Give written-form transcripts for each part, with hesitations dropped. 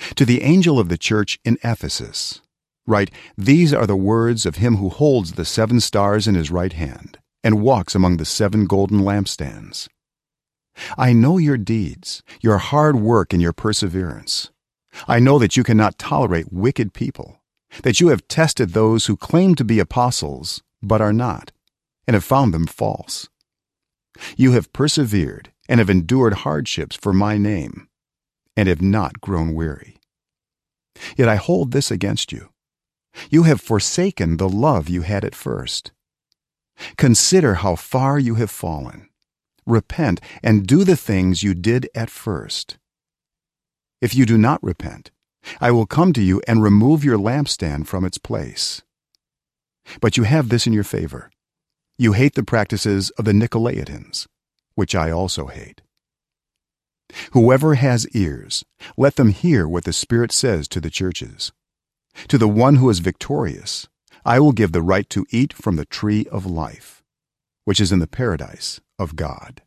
To the angel of the church in Ephesus write, "These are the words of him who holds the 7 stars in his right hand and walks among the 7 golden lampstands. I know your deeds, your hard work and your perseverance. I know that you cannot tolerate wicked people, that you have tested those who claim to be apostles but are not, and have found them false. You have persevered and have endured hardships for my name, and have not grown weary. Yet I hold this against you. You have forsaken the love you had at first. Consider how far you have fallen. Repent and do the things you did at first. If you do not repent, I will come to you and remove your lampstand from its place. But you have this in your favor. You hate the practices of the Nicolaitans, which I also hate. Whoever has ears, let them hear what the Spirit says to the churches. To the one who is victorious, I will give the right to eat from the tree of life, which is in the paradise of God."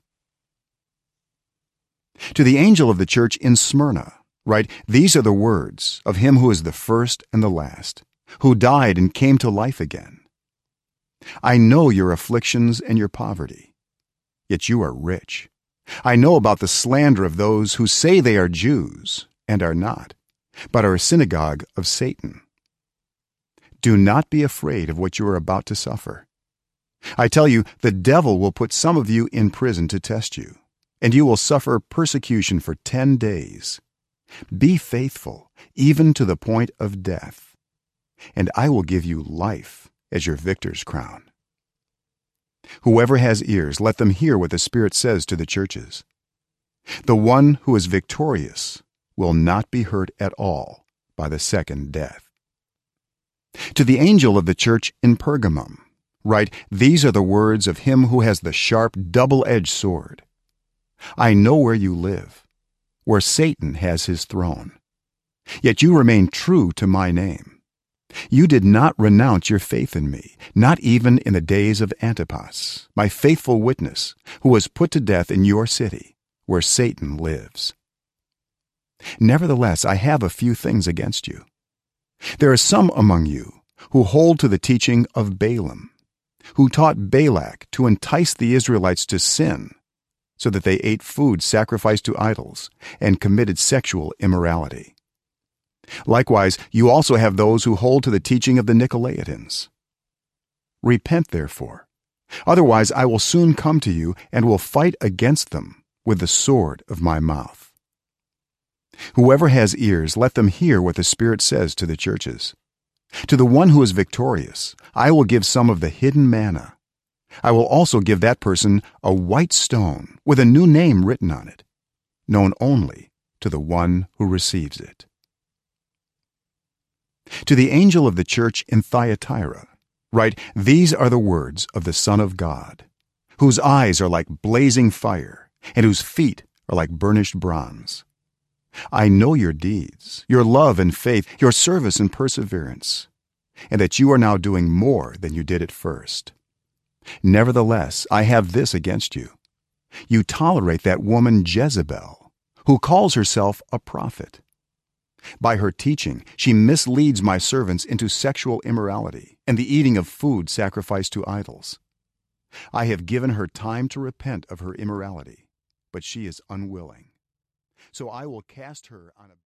To the angel of the church in Smyrna write, "These are the words of him who is the first and the last, who died and came to life again. I know your afflictions and your poverty, yet you are rich. I know about the slander of those who say they are Jews and are not, but are a synagogue of Satan. Do not be afraid of what you are about to suffer. I tell you, the devil will put some of you in prison to test you, and you will suffer persecution for 10 days. Be faithful, even to the point of death, and I will give you life as your victor's crown." Whoever has ears, let them hear what the Spirit says to the churches. The one who is victorious will not be hurt at all by the second death. To the angel of the church in Pergamum write, "These are the words of him who has the sharp, double-edged sword. I know where you live, where Satan has his throne. Yet you remain true to my name. You did not renounce your faith in me, not even in the days of Antipas, my faithful witness, who was put to death in your city, where Satan lives. Nevertheless, I have a few things against you. There are some among you who hold to the teaching of Balaam, who taught Balak to entice the Israelites to sin, so that they ate food sacrificed to idols and committed sexual immorality. Likewise, you also have those who hold to the teaching of the Nicolaitans. Repent, therefore, otherwise I will soon come to you and will fight against them with the sword of my mouth. Whoever has ears, let them hear what the Spirit says to the churches. To the one who is victorious, I will give some of the hidden manna. I will also give that person a white stone with a new name written on it, known only to the one who receives it." To the angel of the church in Thyatira write, "These are the words of the Son of God, whose eyes are like blazing fire and whose feet are like burnished bronze. I know your deeds, your love and faith, your service and perseverance, and that you are now doing more than you did at first. Nevertheless, I have this against you. You tolerate that woman Jezebel, who calls herself a prophet. By her teaching, she misleads my servants into sexual immorality and the eating of food sacrificed to idols. I have given her time to repent of her immorality, but she is unwilling. So I will cast her on a